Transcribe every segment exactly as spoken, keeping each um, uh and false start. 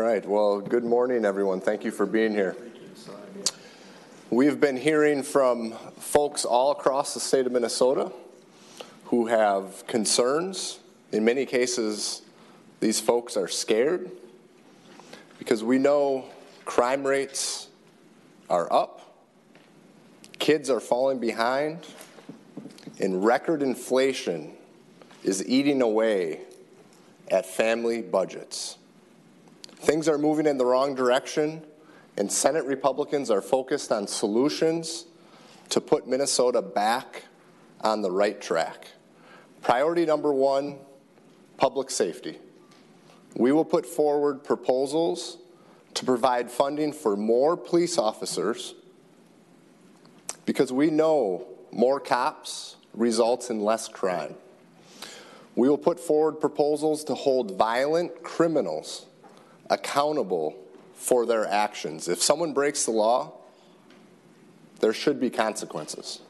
right, well, good morning, everyone. Thank you for being here. We've been hearing from folks all across the state of Minnesota who have concerns. In many cases, these folks are scared because we know crime rates are up, kids are falling behind, and record inflation is eating away at family budgets. Things are moving in the wrong direction, and Senate Republicans are focused on solutions to put Minnesota back on the right track. Priority number one, public safety. We will put forward proposals to provide funding for more police officers because we know more cops results in less crime. We will put forward proposals to hold violent criminals accountable for their actions. If someone breaks the law, there should be consequences.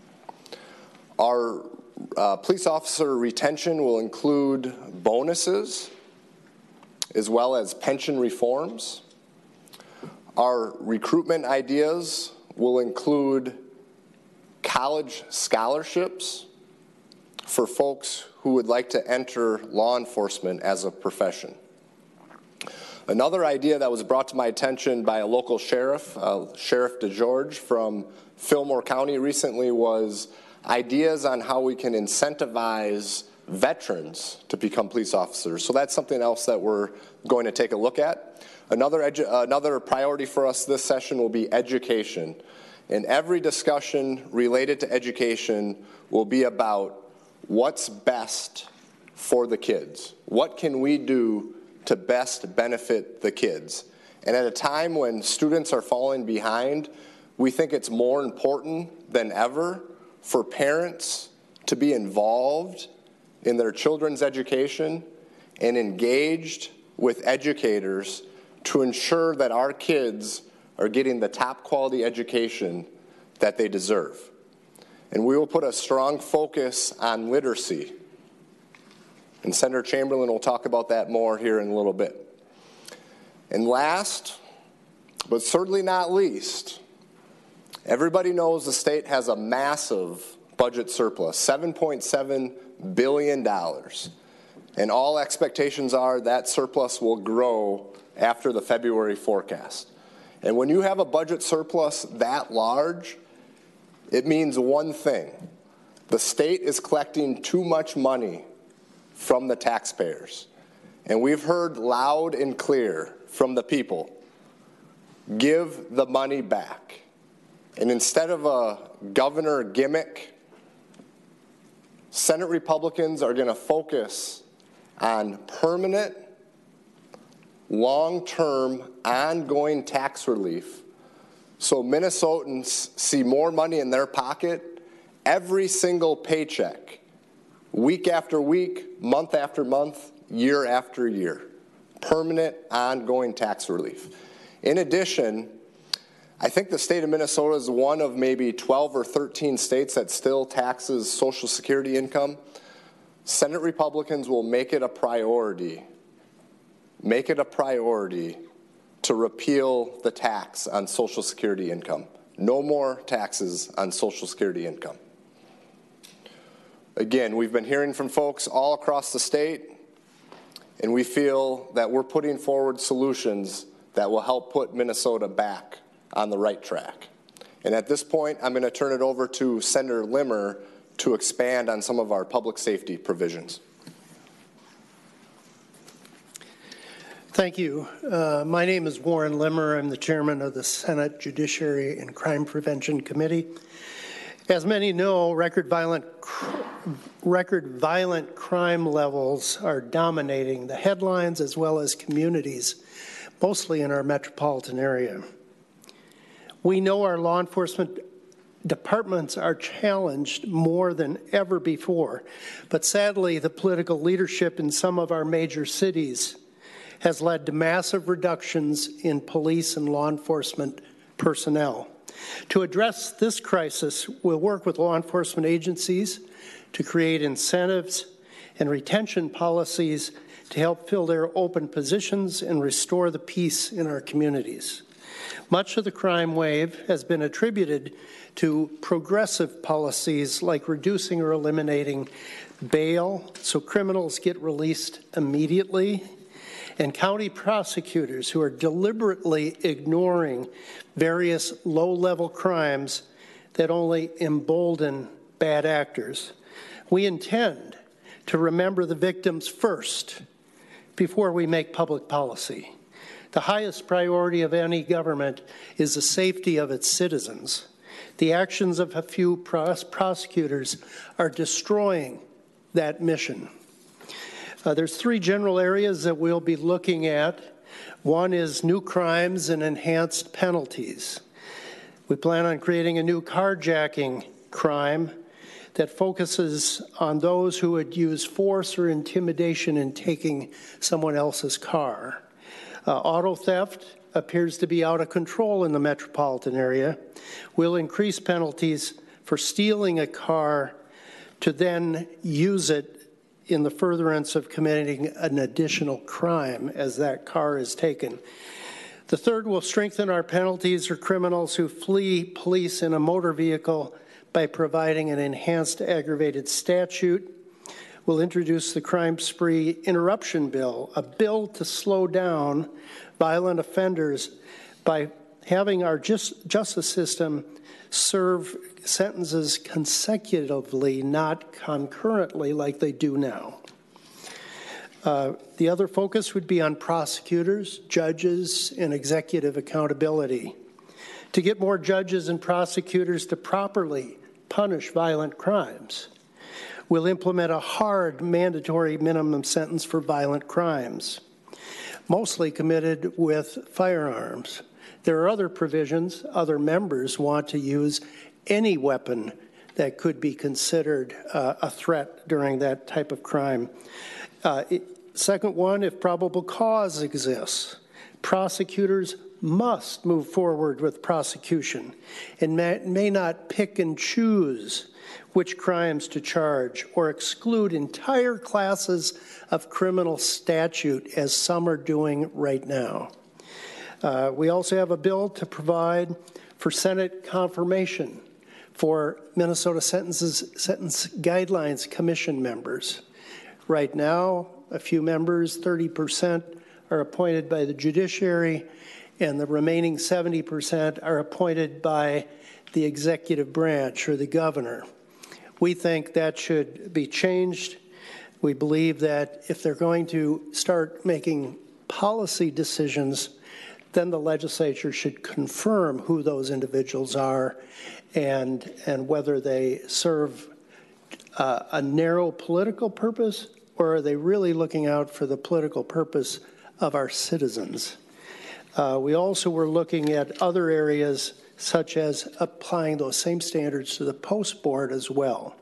Our uh, police officer retention will include bonuses as well as pension reforms. Our recruitment ideas will include college scholarships for folks who would like to enter law enforcement as a profession. Another idea that was brought to my attention by a local sheriff, uh, Sheriff DeGeorge from Fillmore County recently, was ideas on how we can incentivize veterans to become police officers. So that's something else that we're going to take a look at. Another, edu- another priority for us this session will be education. And every discussion related to education will be about what's best for the kids. What can we do to best benefit the kids? And at a time when students are falling behind, we think it's more important than ever for parents to be involved in their children's education and engaged with educators to ensure that our kids are getting the top quality education that they deserve. And we will put a strong focus on literacy. And Senator Chamberlain will talk about that more here in a little bit. And last, but certainly not least, everybody knows the state has a massive budget surplus, seven point seven billion dollars. And all expectations are that surplus will grow after the February forecast. And when you have a budget surplus that large, it means one thing. The state is collecting too much money from the taxpayers. And we've heard loud and clear from the people, give the money back. And instead of a governor gimmick, Senate Republicans are going to focus on permanent, long-term, ongoing tax relief so Minnesotans see more money in their pocket every single paycheck, week after week, month after month, year after year. Permanent, ongoing tax relief. In addition, I think the state of Minnesota is one of maybe twelve or thirteen states that still taxes Social Security income. Senate Republicans will make it a priority, make it a priority to repeal the tax on Social Security income. No more taxes on Social Security income. Again, we've been hearing from folks all across the state, and we feel that we're putting forward solutions that will help put Minnesota back on the right track. And at this point, I'm going to turn it over to Senator Limmer to expand on some of our public safety provisions. Thank you. Uh, my name is Warren Limmer. I'm the chairman of the Senate Judiciary and Crime Prevention Committee. As many know, record violent, record violent crime levels are dominating the headlines as well as communities, mostly in our metropolitan area. We know our law enforcement departments are challenged more than ever before, but sadly, the political leadership in some of our major cities has led to massive reductions in police and law enforcement personnel. To address this crisis, we'll work with law enforcement agencies to create incentives and retention policies to help fill their open positions and restore the peace in our communities. Much of the crime wave has been attributed to progressive policies like reducing or eliminating bail so criminals get released immediately, and county prosecutors who are deliberately ignoring various low-level crimes that only embolden bad actors. We intend to remember the victims first before we make public policy. The highest priority of any government is the safety of its citizens. The actions of a few pros prosecutors are destroying that mission. Uh, there's three general areas that we'll be looking at. One is new crimes and enhanced penalties. We plan on creating a new carjacking crime that focuses on those who would use force or intimidation in taking someone else's car. Uh, auto theft appears to be out of control in the metropolitan area. We'll increase penalties for stealing a car to then use it in the furtherance of committing an additional crime as that car is taken. The third will strengthen our penalties for criminals who flee police in a motor vehicle by providing an enhanced aggravated statute. We'll introduce the crime spree interruption bill, a bill to slow down violent offenders by having our just, justice system serve sentences consecutively, not concurrently like they do now. Uh, the other focus would be on prosecutors, judges, and executive accountability. To get more judges and prosecutors to properly punish violent crimes, we'll implement a hard mandatory minimum sentence for violent crimes, mostly committed with firearms. There are other provisions. Other members want to use any weapon that could be considered uh, a threat during that type of crime. Uh, it, second one, if probable cause exists, prosecutors must move forward with prosecution and may, may not pick and choose which crimes to charge or exclude entire classes of criminal statute as some are doing right now. Uh, we also have a bill to provide for Senate confirmation for Minnesota Sentences, Sentence Guidelines Commission members. Right now, a few members, thirty percent, are appointed by the judiciary, and the remaining seventy percent are appointed by the executive branch or the governor. We think that should be changed. We believe that if they're going to start making policy decisions, then the legislature should confirm who those individuals are and, and whether they serve uh, a narrow political purpose, or are they really looking out for the political purpose of our citizens. Uh, we also were looking at other areas such as applying those same standards to the post board as well.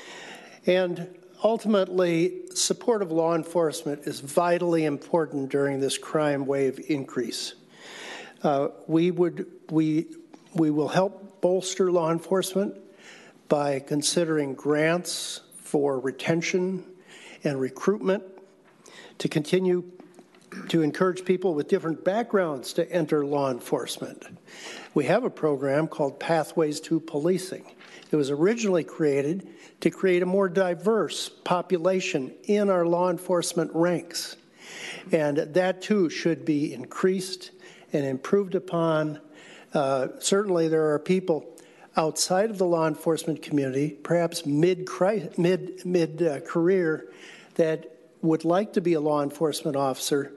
And ultimately, support of law enforcement is vitally important during this crime wave increase. Uh, we would we we will help bolster law enforcement by considering grants for retention and recruitment, to continue to encourage people with different backgrounds to enter law enforcement. We have a program called Pathways to Policing. It was originally created to create a more diverse population in our law enforcement ranks. And that too should be increased and improved upon. Uh, certainly there are people outside of the law enforcement community, perhaps mid, mid, mid uh, career, that would like to be a law enforcement officer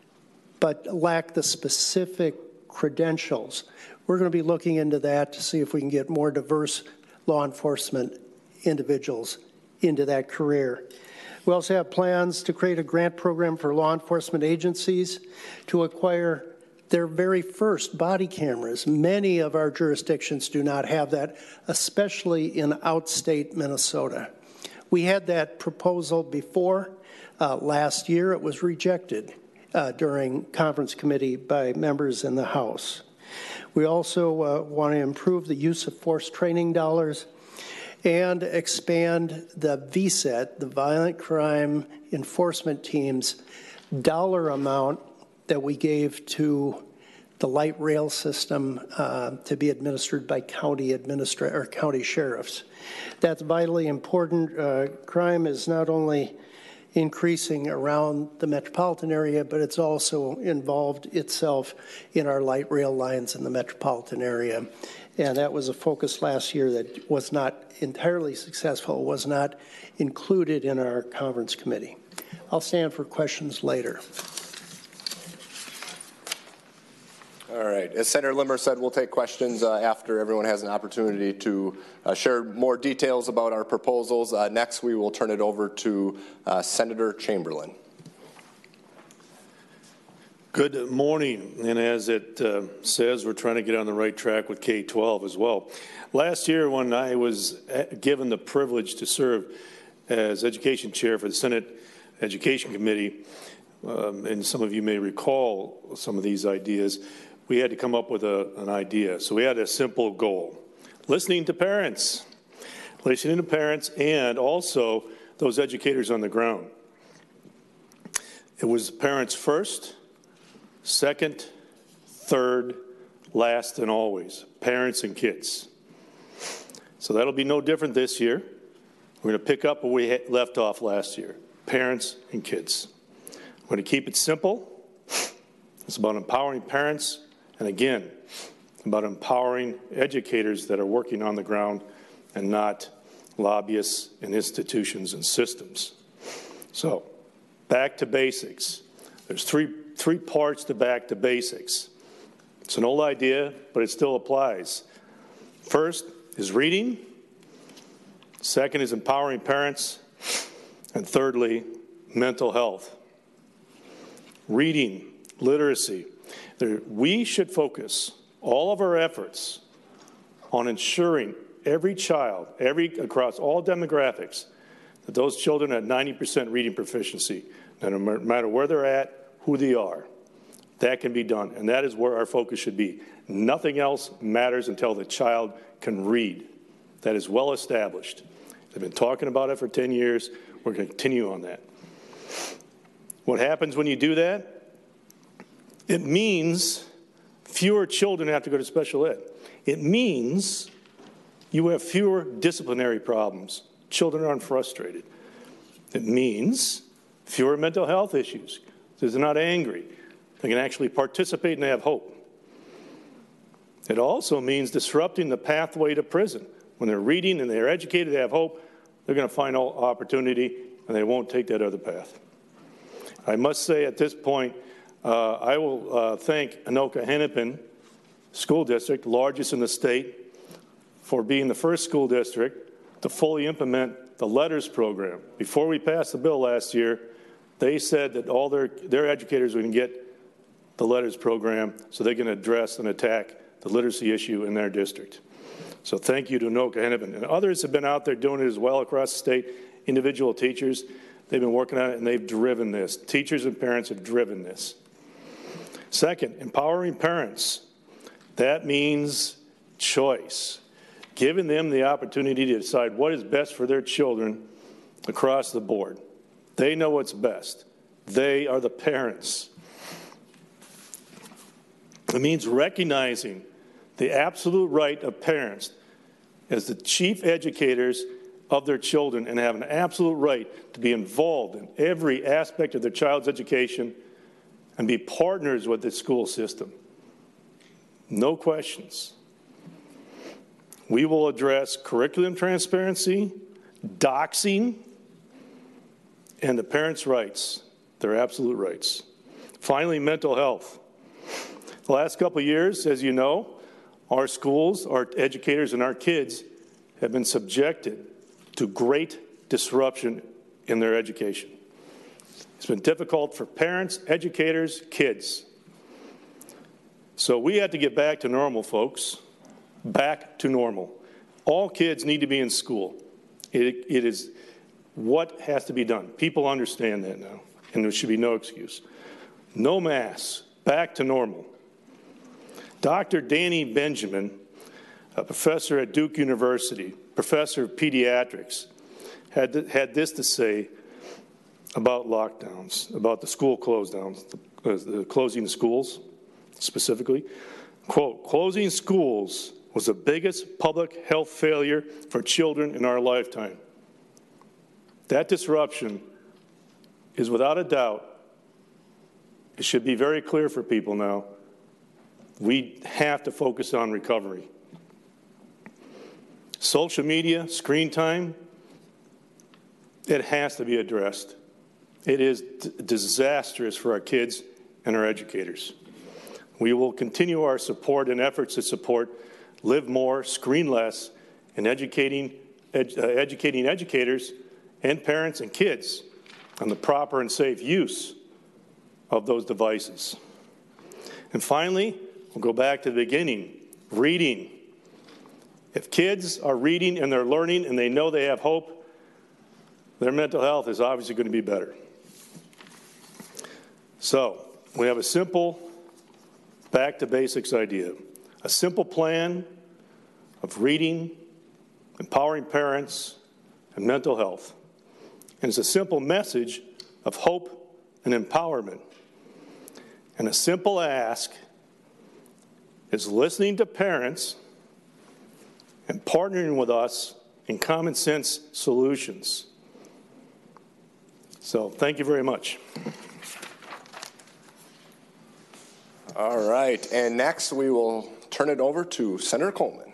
but lack the specific credentials. We're going to be looking into that to see if we can get more diverse law enforcement individuals into that career. We also have plans to create a grant program for law enforcement agencies to acquire their very first body cameras. Many of our jurisdictions do not have that, especially in outstate Minnesota. We had that proposal before. Uh, last year, it was rejected uh, during conference committee by members in the House. We also uh, want to improve the use of force training dollars and expand the V SET, the Violent Crime Enforcement Team's dollar amount that we gave to the light rail system uh, to be administered by county administra- or county sheriffs. That's vitally important. Uh, crime is not only increasing around the metropolitan area, but it's also involved itself in our light rail lines in the metropolitan area. And that was a focus last year that was not entirely successful, was not included in our conference committee. I'll stand for questions later. All right. As Senator Limmer said, we'll take questions uh, after everyone has an opportunity to uh, share more details about our proposals. Uh, next, we will turn it over to uh, Senator Chamberlain. Good morning. And as it uh, says, we're trying to get on the right track with K twelve as well. Last year, when I was given the privilege to serve as Education Chair for the Senate Education Committee, um, and some of you may recall some of these ideas, we had to come up with a, an idea. So we had a simple goal: listening to parents, listening to parents, and also those educators on the ground. It was parents first, second, third, last, and always, parents and kids. So that'll be no different this year. We're going to pick up where we left off last year: parents and kids. We're going to keep it simple. It's about empowering parents, and again, about empowering educators that are working on the ground and not lobbyists and institutions and systems. So, back to basics. There's three, three parts to back to basics. It's an old idea, but it still applies. First is reading. Second is empowering parents. And thirdly, mental health. Reading, literacy. There, we should focus all of our efforts on ensuring every child, every across all demographics, that those children have ninety percent reading proficiency, no matter where they're at, who they are. That can be done, and that is where our focus should be. Nothing else matters until the child can read. That is well established. They've been talking about it for ten years. We're going to continue on that. What happens when you do that? It means fewer children have to go to special ed. It means you have fewer disciplinary problems. Children aren't frustrated. It means fewer mental health issues. They're not angry. They can actually participate and they have hope. It also means disrupting the pathway to prison. When they're reading and they're educated, they have hope, they're going to find all opportunity and they won't take that other path. I must say at this point, uh, I will uh, thank Anoka Hennepin School District, largest in the state, for being the first school district to fully implement the LETTERS program. Before we passed the bill last year, they said that all their, their educators would get the LETTERS program so they can address and attack the literacy issue in their district. So thank you to Anoka Hennepin. And others have been out there doing it as well across the state, individual teachers. They've been working on it and they've driven this. Teachers and parents have driven this. Second, empowering parents. That means choice. Giving them the opportunity to decide what is best for their children across the board. They know what's best. They are the parents. It means recognizing the absolute right of parents as the chief educators of their children and have an absolute right to be involved in every aspect of their child's education and be partners with the school system. No questions. We will address curriculum transparency, doxing, and the parents' rights, their absolute rights. Finally, mental health. The last couple of years, as you know, our schools, our educators, and our kids have been subjected to great disruption in their education. It's been difficult for parents, educators, kids. So we have to get back to normal, folks. Back to normal. All kids need to be in school. It, it is what has to be done. People understand that now, and there should be no excuse. No masks. Back to normal. Doctor Danny Benjamin, a professor at Duke University, professor of pediatrics, had, th had this to say about lockdowns, about the school close downs, the, uh, the closing of schools specifically. Quote, closing schools was the biggest public health failure for children in our lifetime. That disruption is without a doubt, it should be very clear for people now, we have to focus on recovery. Social media, screen time, it has to be addressed. It is d disastrous for our kids and our educators. We will continue our support and efforts to support Live More, Screen Less, and educating, ed, uh, educating educators and parents and kids on the proper and safe use of those devices. And finally, we'll go back to the beginning, reading. If kids are reading and they're learning and they know they have hope, their mental health is obviously going to be better. So, we have a simple back to basics idea. A simple plan of reading, empowering parents, and mental health. And it's a simple message of hope and empowerment. And a simple ask is listening to parents and partnering with us in common sense solutions. So, thank you very much. All right, and next we will turn it over to Senator Coleman.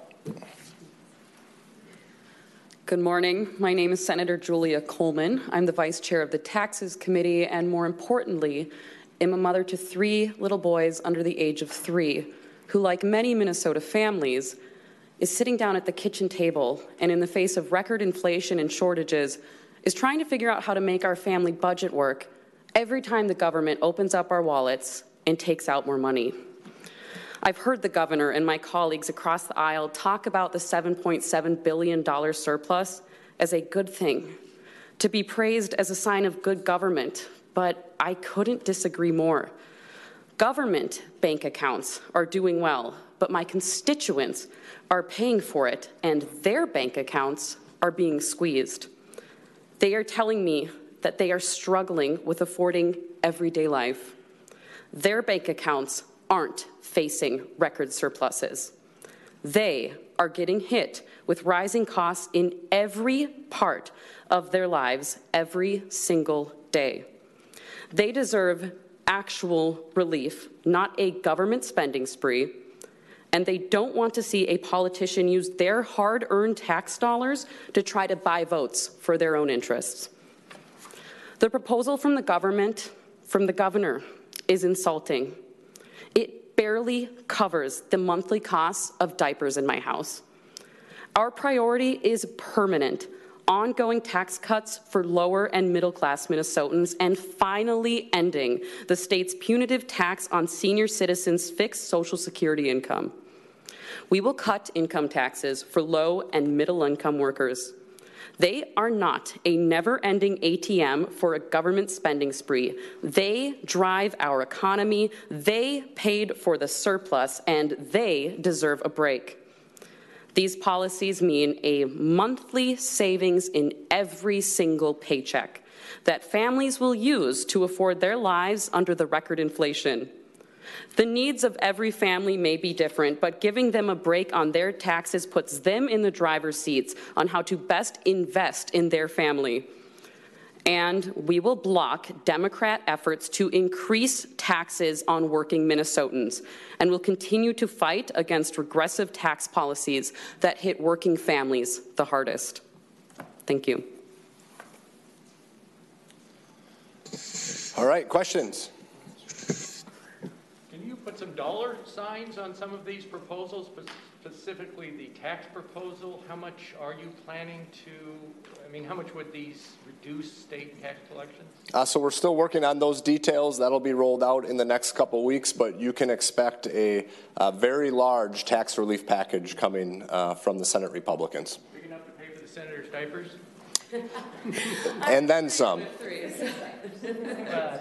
Good morning. My name is Senator Julia Coleman. I'm the Vice Chair of the Taxes Committee, and more importantly, am a mother to three little boys under the age of three, who, like many Minnesota families, is sitting down at the kitchen table and in the face of record inflation and shortages, is trying to figure out how to make our family budget work every time the government opens up our wallets and takes out more money. I've heard the governor and my colleagues across the aisle talk about the seven point seven billion dollar surplus as a good thing, to be praised as a sign of good government, but I couldn't disagree more. Government bank accounts are doing well, but my constituents are paying for it, and their bank accounts are being squeezed. They are telling me that they are struggling with affording everyday life. Their bank accounts aren't facing record surpluses. They are getting hit with rising costs in every part of their lives every single day. They deserve actual relief, not a government spending spree, and they don't want to see a politician use their hard-earned tax dollars to try to buy votes for their own interests. The proposal from the government, from the governor, is insulting. It barely covers the monthly costs of diapers in my house. Our priority is permanent, ongoing tax cuts for lower and middle-class Minnesotans, and finally ending the state's punitive tax on senior citizens' fixed Social Security income. We will cut income taxes for low and middle-income workers. They are not a never-ending A T M for a government spending spree. They drive our economy, they paid for the surplus, and they deserve a break. These policies mean a monthly savings in every single paycheck that families will use to afford their lives under the record inflation. The needs of every family may be different, but giving them a break on their taxes puts them in the driver's seats on how to best invest in their family. And we will block Democrat efforts to increase taxes on working Minnesotans, and will continue to fight against regressive tax policies that hit working families the hardest. Thank you. All right, questions? Put some dollar signs on some of these proposals, specifically the tax proposal. How much are you planning to, I mean, how much would these reduce state tax collections? Uh, so we're still working on those details. That'll be rolled out in the next couple of weeks, but you can expect a, a very large tax relief package coming uh, from the Senate Republicans. Big enough to pay for the senator's diapers? And then some. uh,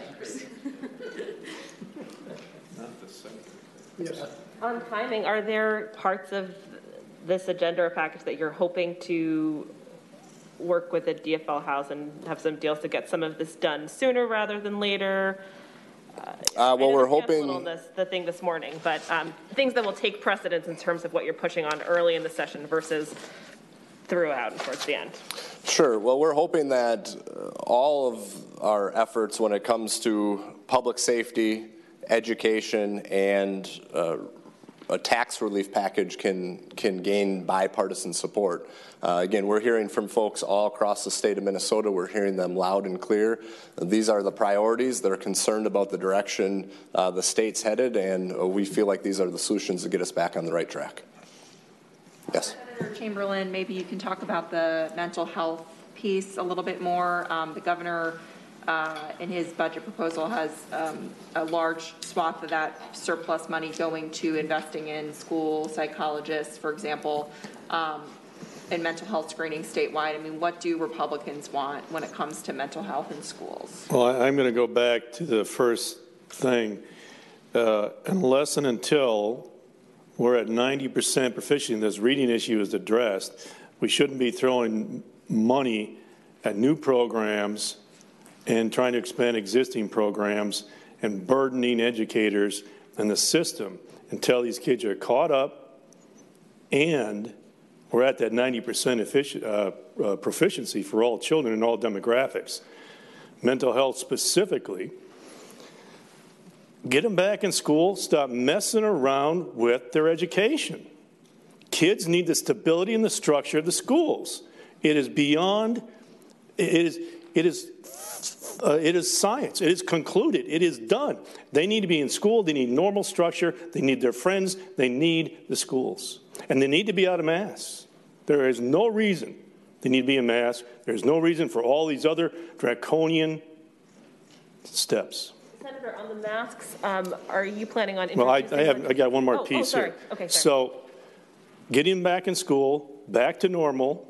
On timing, are there parts of this agenda or package that you're hoping to work with the D F L House and have some deals to get some of this done sooner rather than later? Uh, well, we're hoping a little this, the thing this morning, but um, things that will take precedence in terms of what you're pushing on early in the session versus throughout and towards the end. Sure. Well, we're hoping that uh, all of our efforts when it comes to public safety, education, and uh, a tax relief package can can gain bipartisan support. Uh, again, we're hearing from folks all across the state of Minnesota. We're hearing them loud and clear. These are the priorities. They're concerned about the direction uh, the state's headed, and uh, we feel like these are the solutions to get us back on the right track. Yes. Senator Chamberlain, maybe you can talk about the mental health piece a little bit more. Um, the governor, uh, in his budget proposal, has um, a large swath of that surplus money going to investing in school psychologists, for example, um, and mental health screening statewide. I mean, what do Republicans want when it comes to mental health in schools? Well, I'm going to go back to the first thing. Uh, unless and until we're at ninety percent proficiency and this reading issue is addressed, we shouldn't be throwing money at new programs and trying to expand existing programs and burdening educators and the system until these kids are caught up and we're at that ninety percent effic- uh, uh, proficiency for all children in all demographics. Mental health specifically. Get them back in school. Stop messing around with their education. Kids need the stability and the structure of the schools. It is beyond, it is, it is, uh, it is science. It is concluded. It is done. They need to be in school. They need normal structure. They need their friends. They need the schools. And they need to be out of masks. There is no reason they need to be in masks. There's no reason for all these other draconian steps. Senator, on the masks, um, are you planning on? Well, I, I have. I got one more oh, piece oh, sorry. here. Okay, sorry. So, getting them back in school, back to normal,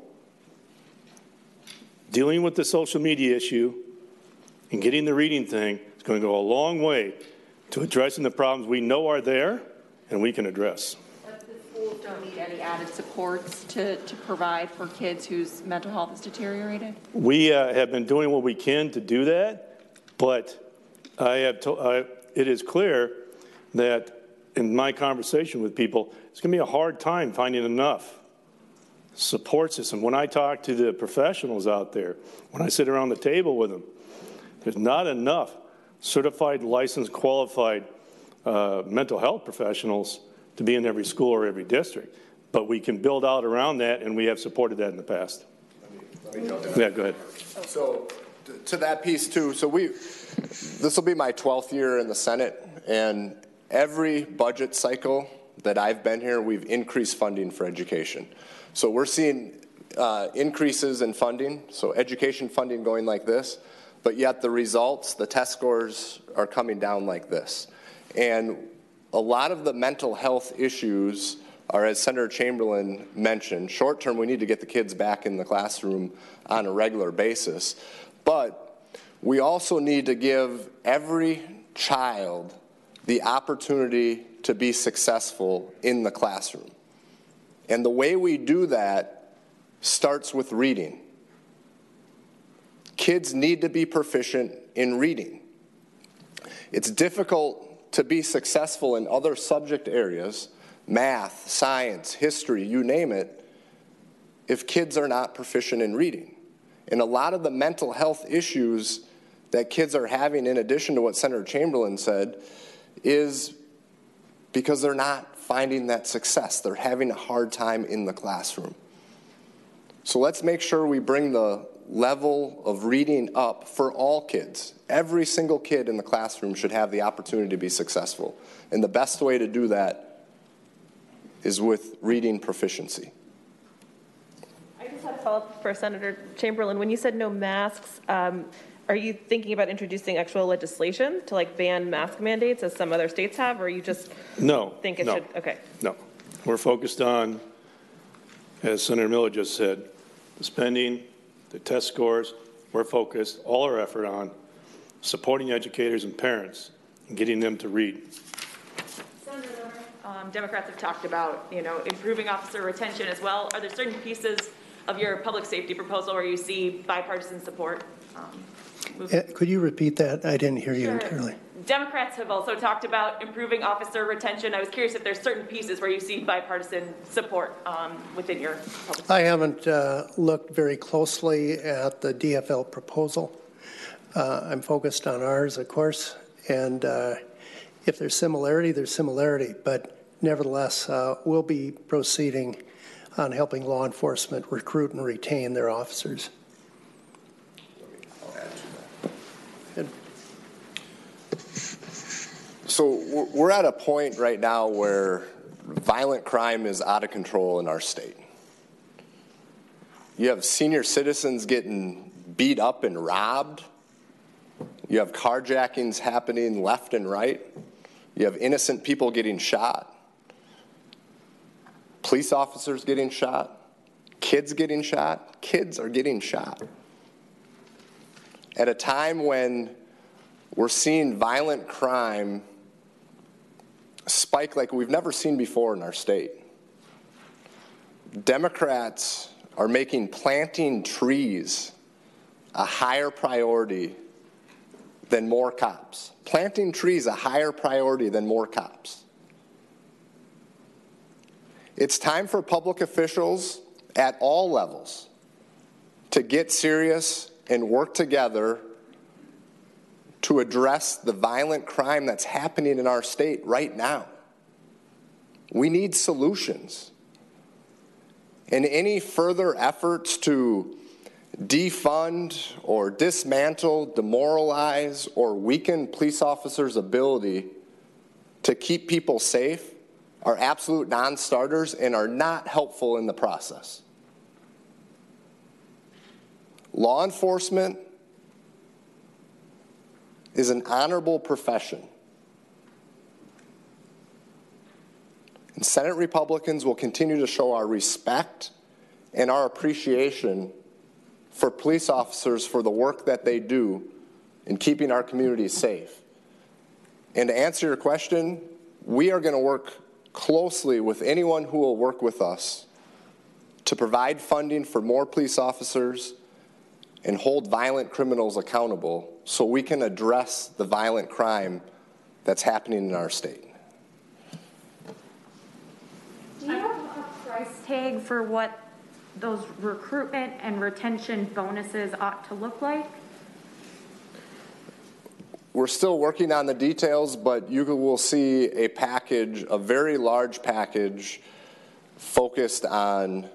dealing with the social media issue, and getting the reading thing is going to go a long way to addressing the problems we know are there and we can address. But the schools don't need any added supports to, to provide for kids whose mental health is deteriorated? We uh, have been doing what we can to do that, but I have to, uh, it is clear that in my conversation with people, it's going to be a hard time finding enough support system. When I talk to the professionals out there, when I sit around the table with them, there's not enough certified, licensed, qualified uh, mental health professionals to be in every school or every district. But we can build out around that, and we have supported that in the past. Let me, let me yeah, go ahead. So to that piece too, so we, this will be my twelfth year in the Senate, and every budget cycle that I've been here, we've increased funding for education. So we're seeing uh, increases in funding, so education funding going like this, but yet the results, the test scores are coming down like this. And a lot of the mental health issues are, as Senator Chamberlain mentioned, short term we need to get the kids back in the classroom on a regular basis. But we also need to give every child the opportunity to be successful in the classroom. And the way we do that starts with reading. Kids need to be proficient in reading. It's difficult to be successful in other subject areas, math, science, history, you name it, if kids are not proficient in reading. And a lot of the mental health issues that kids are having, in addition to what Senator Chamberlain said, is because they're not finding that success. They're having a hard time in the classroom. So let's make sure we bring the level of reading up for all kids. Every single kid in the classroom should have the opportunity to be successful. And the best way to do that is with reading proficiency. I just had a follow-up for Senator Chamberlain. When you said no masks, um, are you thinking about introducing actual legislation to like ban mask mandates as some other states have, or you just no, think it no, should? Okay. No. We're focused on, as Senator Miller just said, the spending, the test scores. We're focused all our effort on supporting educators and parents and getting them to read. Senator, um, Democrats have talked about, you know, improving officer retention as well. Are there certain pieces of your public safety proposal where you see bipartisan support? Um, Uh, Could you repeat that? I didn't hear you Sure. clearly. Democrats have also talked about improving officer retention. I was curious if there's certain pieces where you see bipartisan support um, within your public. I haven't uh, looked very closely at the D F L proposal. Uh, I'm focused on ours, of course, and uh, if there's similarity, there's similarity, but nevertheless, uh, we'll be proceeding on helping law enforcement recruit and retain their officers. So we're at a point right now where violent crime is out of control in our state. You have senior citizens getting beat up and robbed. You have carjackings happening left and right. You have innocent people getting shot. Police officers getting shot. Kids getting shot. Kids are getting shot. At a time when we're seeing violent crime spike like we've never seen before in our state. Democrats are making planting trees a higher priority than more cops. Planting trees a higher priority than more cops. It's time for public officials at all levels to get serious and work together to address the violent crime that's happening in our state right now. We need solutions. And any further efforts to defund or dismantle, demoralize, or weaken police officers' ability to keep people safe are absolute non-starters and are not helpful in the process. Law enforcement is an honorable profession. And Senate Republicans will continue to show our respect and our appreciation for police officers for the work that they do in keeping our communities safe. And to answer your question, we are going to work closely with anyone who will work with us to provide funding for more police officers and hold violent criminals accountable so we can address the violent crime that's happening in our state. Do you have a price tag for what those recruitment and retention bonuses ought to look like? We're still working on the details, but you will see a package, a very large package, focused on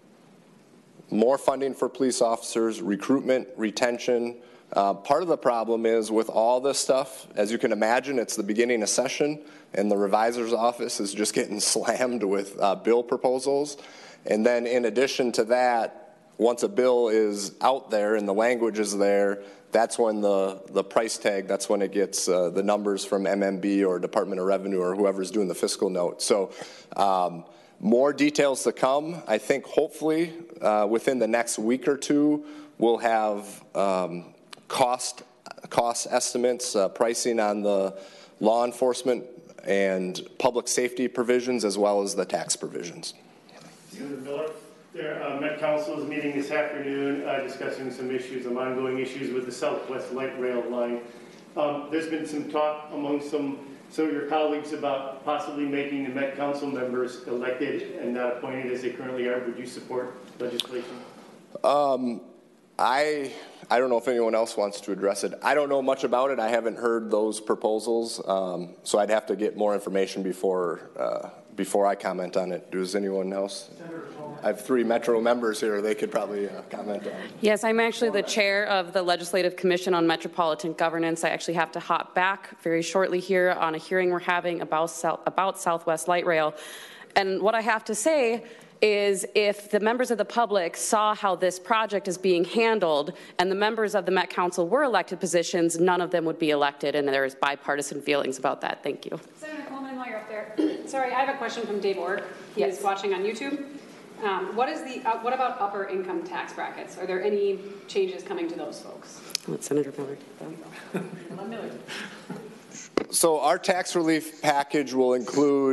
more funding for police officers, recruitment, retention. Uh, part of the problem is with all this stuff, as you can imagine, it's the beginning of session, and the revisor's office is just getting slammed with uh, bill proposals. And then in addition to that, once a bill is out there and the language is there, that's when the, the price tag, that's when it gets uh, the numbers from M M B or Department of Revenue or whoever's doing the fiscal note. So um, more details to come. I think hopefully uh, within the next week or two, we'll have um, cost, cost estimates, uh, pricing on the law enforcement and public safety provisions as well as the tax provisions. Senator Miller, their uh, Met Council is meeting this afternoon uh, discussing some issues, some ongoing issues with the Southwest Light Rail line. Um, there's been some talk among some, some of your colleagues about possibly making the Met Council members elected and not appointed as they currently are. Would you support legislation? Um, I, I don't know if anyone else wants to address it. I don't know much about it. I haven't heard those proposals, um, so I'd have to get more information before uh, before I comment on it. Does anyone else? I have three Metro members here. They could probably uh, comment on it. Yes, I'm actually the chair of the Legislative Commission on Metropolitan Governance. I actually have to hop back very shortly here on a hearing we're having about, South, about Southwest Light Rail. And what I have to say is if the members of the public saw how this project is being handled and the members of the Met Council were elected positions, none of them would be elected, and there is bipartisan feelings about that. Thank you. Senator Coleman, while you're up there, sorry, I have a question from Dave Org. He Yes. is watching on YouTube. Um, what is the uh, what about upper income tax brackets? Are there any changes coming to those folks? Let Senator Miller take that. So our tax relief package will include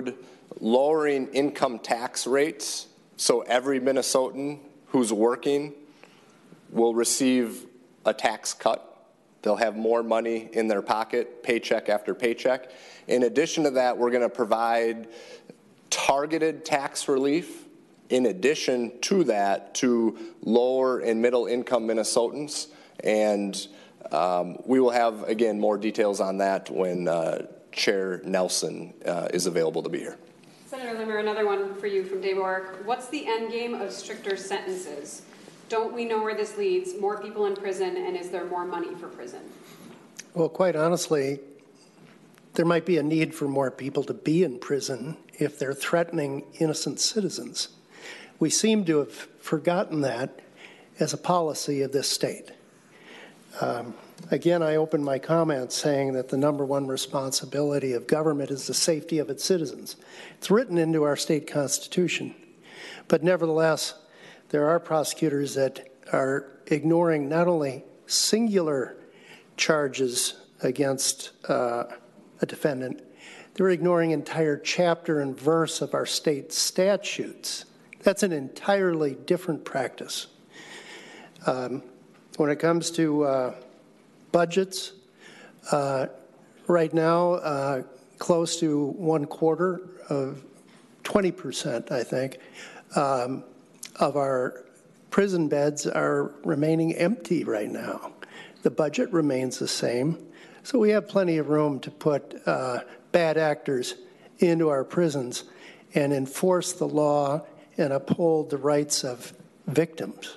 lowering income tax rates, so every Minnesotan who's working will receive a tax cut. They'll have more money in their pocket, paycheck after paycheck. In addition to that, we're going to provide targeted tax relief in addition to that to lower and middle income Minnesotans. And um, we will have, again, more details on that when uh, Chair Nelson uh, is available to be here. Senator Limmer, another one for you from Dave Orrick. What's the end game of stricter sentences? Don't we know where this leads? More people in prison, and is there more money for prison? Well, quite honestly, there might be a need for more people to be in prison if they're threatening innocent citizens. We seem to have forgotten that as a policy of this state. Um, again, I open my comments saying that the number one responsibility of government is the safety of its citizens. It's written into our state constitution. But nevertheless, there are prosecutors that are ignoring not only singular charges against uh, a defendant, they're ignoring entire chapter and verse of our state statutes. That's an entirely different practice. Um, when it comes to uh, budgets, uh, right now, uh, close to one quarter of twenty percent, I think, um, of our prison beds are remaining empty right now. The budget remains the same, so we have plenty of room to put uh, bad actors into our prisons and enforce the law and uphold the rights of victims.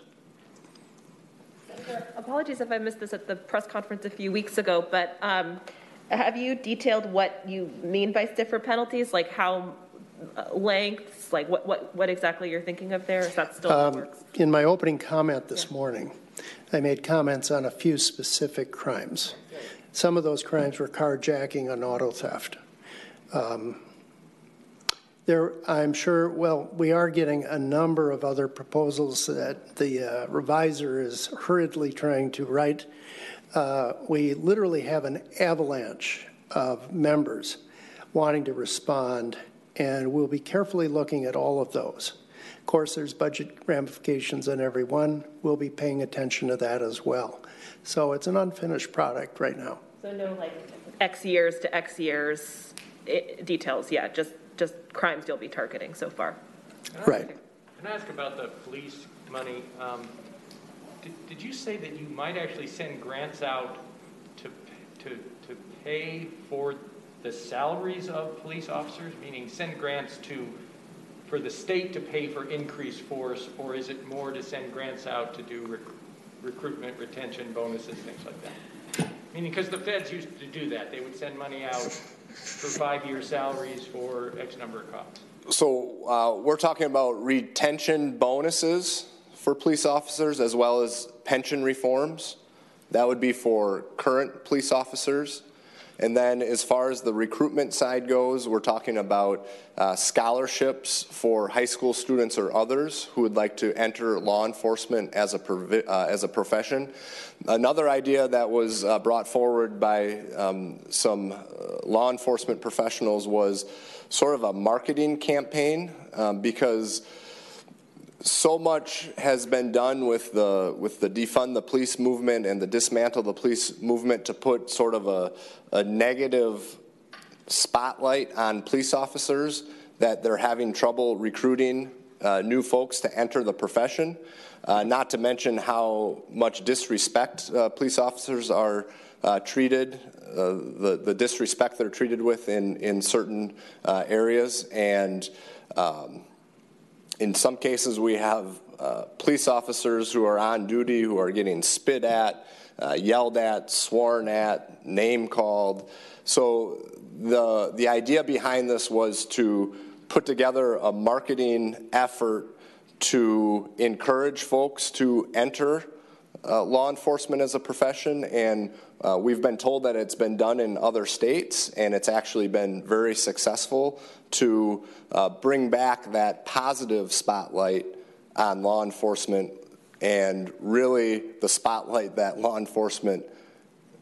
Apologies if I missed this at the press conference a few weeks ago, but um, have you detailed what you mean by stiffer penalties, like how uh, lengths, like what, what, what exactly you're thinking of there? Is that still um, in the works? In my opening comment this yeah. morning, I made comments on a few specific crimes. Some of those crimes were carjacking and auto theft. Um, There, I'm sure, well, we are getting a number of other proposals that the uh, reviser is hurriedly trying to write. Uh, we literally have an avalanche of members wanting to respond, and we'll be carefully looking at all of those. Of course, there's budget ramifications on every one. We'll be paying attention to that as well. So it's an unfinished product right now. So no, like, X years to X years it, details yet, just just crimes you'll be targeting so far. Right. Can I ask about the police money? Um, did, did you say that you might actually send grants out to, to, to pay for the salaries of police officers, meaning send grants to, for the state to pay for increased force, or is it more to send grants out to do rec recruitment, retention, bonuses, things like that? Meaning, because the feds used to do that. They would send money out for five-year salaries for X number of cops. So uh, we're talking about retention bonuses for police officers as well as pension reforms. That would be for current police officers. And then as far as the recruitment side goes, we're talking about uh, scholarships for high school students or others who would like to enter law enforcement as a, provi uh, as a profession. Another idea that was uh, brought forward by um, some uh, law enforcement professionals was sort of a marketing campaign um, because so much has been done with the with the defund the police movement and the dismantle the police movement to put sort of a, a negative spotlight on police officers that they're having trouble recruiting uh, new folks to enter the profession. Uh, not to mention how much disrespect uh, police officers are uh, treated, uh, the the disrespect they're treated with in in certain uh, areas and. Um, In some cases, we have uh, police officers who are on duty who are getting spit at, uh, yelled at, sworn at, name called. So the, the idea behind this was to put together a marketing effort to encourage folks to enter uh, law enforcement as a profession, and uh, we've been told that it's been done in other states, and it's actually been very successful to uh, bring back that positive spotlight on law enforcement and really the spotlight that law enforcement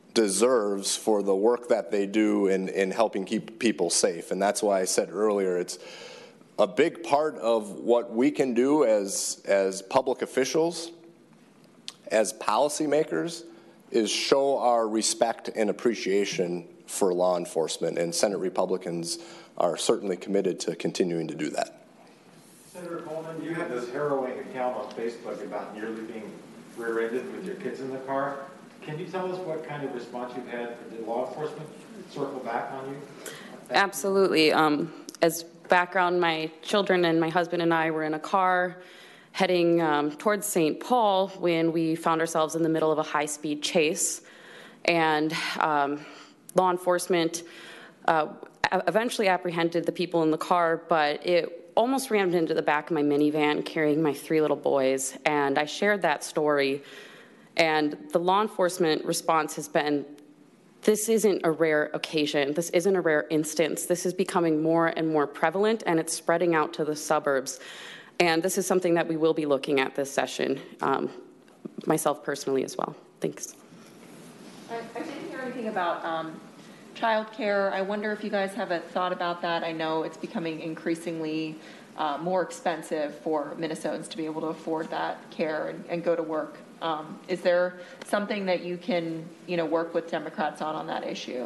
deserves for the work that they do in, in helping keep people safe. And that's why I said earlier, it's a big part of what we can do as, as public officials, as policymakers, is show our respect and appreciation for law enforcement. And Senate Republicans are certainly committed to continuing to do that. Senator Coleman, you had this harrowing account on Facebook about nearly being rear-ended with your kids in the car. Can you tell us what kind of response you've had? Did law enforcement circle back on you? Absolutely. Um, as background, my children and my husband and I were in a car heading um, towards Saint Paul when we found ourselves in the middle of a high-speed chase. And um, law enforcement uh, eventually apprehended the people in the car, but it almost rammed into the back of my minivan carrying my three little boys. And I shared that story. And the law enforcement response has been, this isn't a rare occasion. This isn't a rare instance. This is becoming more and more prevalent, and it's spreading out to the suburbs. And this is something that we will be looking at this session, um, myself personally as well. Thanks. I, I didn't hear anything about um, childcare. I wonder if you guys have a thought about that. I know it's becoming increasingly uh, more expensive for Minnesotans to be able to afford that care and, and go to work. Um, is there something that you can, you know, work with Democrats on on that issue?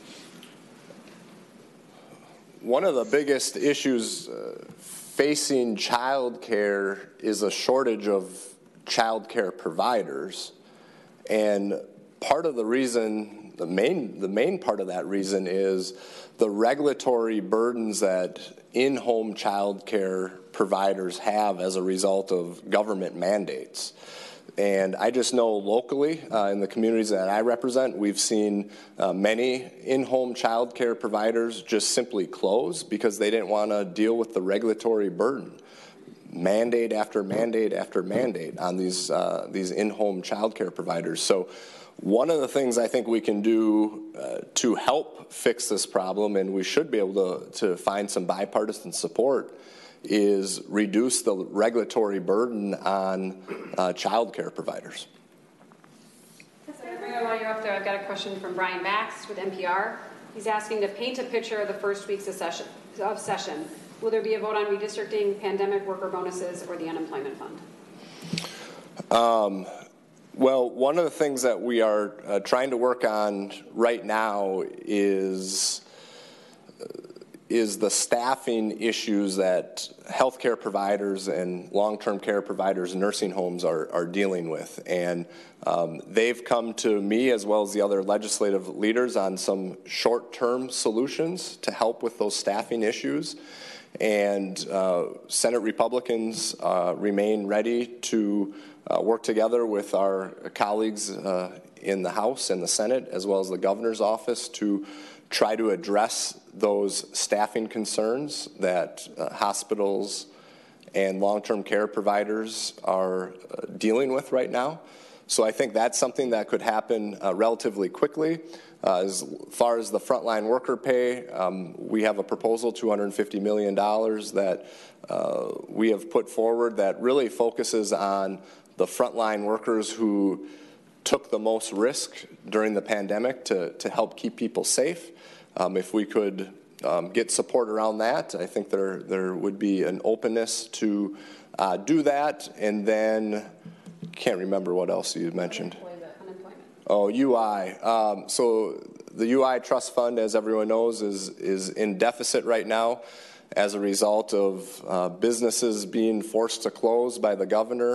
One of the biggest issues uh, facing child care is a shortage of child care providers. And part of the reason, the main, the main part of that reason is the regulatory burdens that in-home child care providers have as a result of government mandates. And I just know locally, uh, in the communities that I represent, we've seen uh, many in-home child care providers just simply close because they didn't want to deal with the regulatory burden. Mandate after mandate after mandate on these, uh, these in-home child care providers. So one of the things I think we can do uh, to help fix this problem, and we should be able to, to find some bipartisan support, is reduce the regulatory burden on uh, child care providers. While you're up there, I've got a question from Brian Bax with N P R. He's asking to paint a picture of the first weeks of session. Of session. Will there be a vote on redistricting, pandemic worker bonuses, or the unemployment fund? Um, well, one of the things that we are uh, trying to work on right now is is the staffing issues that healthcare providers and long-term care providers and nursing homes are, are dealing with. And um, they've come to me as well as the other legislative leaders on some short-term solutions to help with those staffing issues. And uh, Senate Republicans uh, remain ready to uh, work together with our colleagues uh, in the House and the Senate, as well as the governor's office, to try to address those staffing concerns that uh, hospitals and long-term care providers are uh, dealing with right now. So I think that's something that could happen uh, relatively quickly. Uh, as far as the frontline worker pay, um, we have a proposal, two hundred fifty million dollars, that uh, we have put forward that really focuses on the frontline workers who took the most risk during the pandemic to, to help keep people safe. Um, if we could um, get support around that, I think there, there would be an openness to uh, do that. And then, can't remember what else you mentioned. Unemployment. Unemployment. Oh, U I. Um, so the U I Trust Fund, as everyone knows, is, is in deficit right now as a result of uh, businesses being forced to close by the governor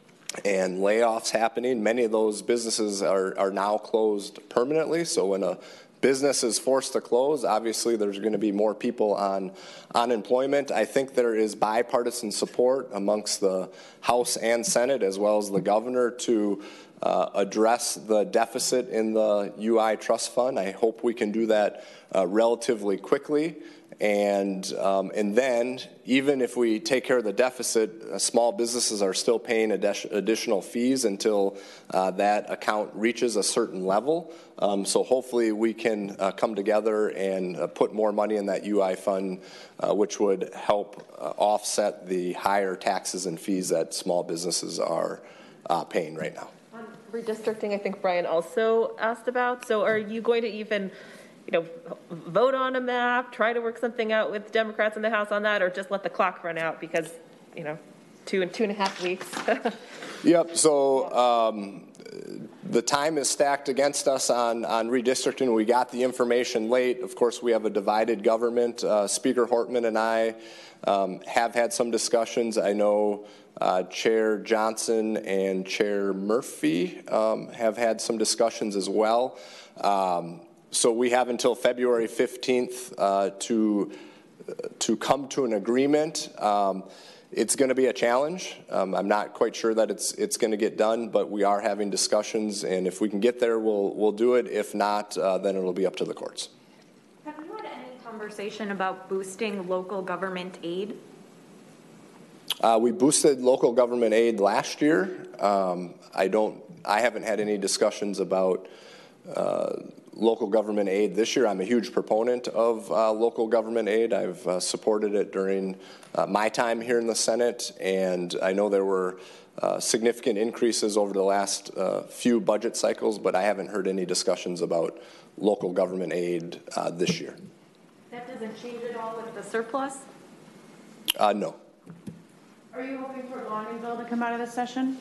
and layoffs happening. Many of those businesses are, are now closed permanently. So when a business is forced to close, obviously there's going to be more people on unemployment. I think there is bipartisan support amongst the House and Senate, as well as the governor, to uh, address the deficit in the U I Trust Fund. I hope we can do that uh, relatively quickly. And um, and then, even if we take care of the deficit, uh, small businesses are still paying adi- additional fees until uh, that account reaches a certain level. Um, so hopefully we can uh, come together and uh, put more money in that U I fund, uh, which would help uh, offset the higher taxes and fees that small businesses are uh, paying right now. On, redistricting, I think Brian also asked about. So are you going to even, you know, vote on a map, try to work something out with Democrats in the House on that, or just let the clock run out because, you know, two and two and a half weeks? Yep. So um, the time is stacked against us on, on redistricting. We got the information late. Of course, we have a divided government. Uh, Speaker Hortman and I um, have had some discussions. I know uh, Chair Johnson and Chair Murphy um, have had some discussions as well. Um, so we have until February fifteenth uh, to to come to an agreement. Um, It's going to be a challenge. Um, I'm not quite sure that it's it's going to get done, but we are having discussions, and if we can get there, we'll we'll do it. If not, uh, then it'll be up to the courts. Have you had any conversation about boosting local government aid? Uh, we boosted local government aid last year. Um, I don't. I haven't had any discussions about uh, local government aid this year. I'm a huge proponent of uh, local government aid. I've uh, supported it during uh, my time here in the Senate, and I know there were uh, significant increases over the last uh, few budget cycles, but I haven't heard any discussions about local government aid uh, this year. That doesn't change at all with the surplus? Uh, no. Are you hoping for a bonding bill to come out of this session?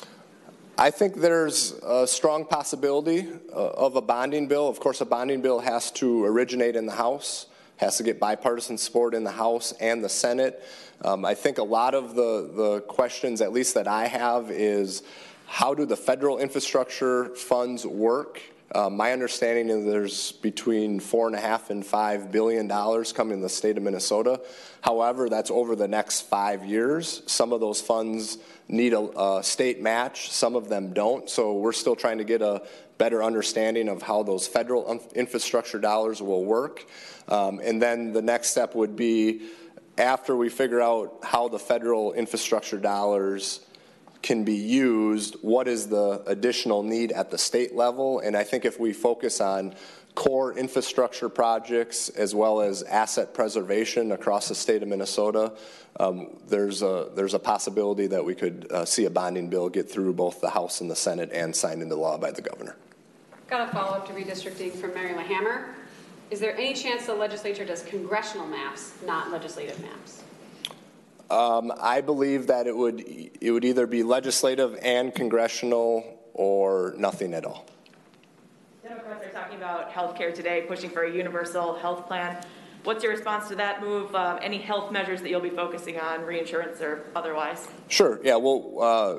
I think there's a strong possibility uh, of a bonding bill. Of course, a bonding bill has to originate in the House, has to get bipartisan support in the House and the Senate. Um, I think a lot of the, the questions, at least that I have, is how do the federal infrastructure funds work? Uh, my understanding is there's between four and a half and five billion dollars coming to the state of Minnesota. However, that's over the next five years. Some of those funds need a, a state match. Some of them don't. So we're still trying to get a better understanding of how those federal infrastructure dollars will work. Um, and then the next step would be, after we figure out how the federal infrastructure dollars can be used, what is the additional need at the state level? And I think if we focus on core infrastructure projects as well as asset preservation across the state of Minnesota, um, there's a there's a possibility that we could uh, see a bonding bill get through both the House and the Senate and signed into law by the governor. Got a follow-up to redistricting from Mary LaHammer. Is there any chance the legislature does congressional maps, not legislative maps? Um, I believe that it would it would either be legislative and congressional or nothing at all. Democrats are talking about health care today, pushing for a universal health plan. What's your response to that move? Um, any health measures that you'll be focusing on, reinsurance or otherwise? Sure. Yeah. Well, uh,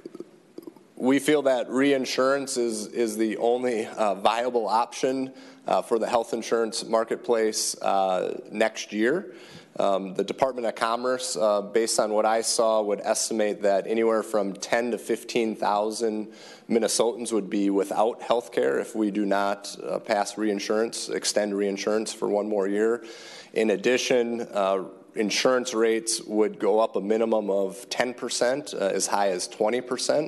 we feel that reinsurance is is the only uh, viable option uh, for the health insurance marketplace uh, next year. Um, the Department of Commerce, uh, based on what I saw, would estimate that anywhere from ten to fifteen thousand Minnesotans would be without health care if we do not uh, pass reinsurance, extend reinsurance for one more year. In addition, uh, insurance rates would go up a minimum of ten percent, uh, as high as twenty percent.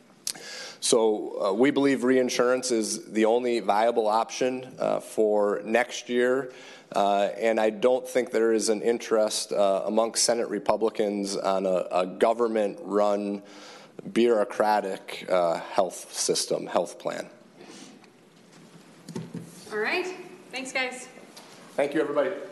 So uh, we believe reinsurance is the only viable option uh, for next year. Uh, and I don't think there is an interest uh, amongst Senate Republicans on a, a government-run, bureaucratic uh, health system, health plan. All right. Thanks, guys. Thank you, everybody.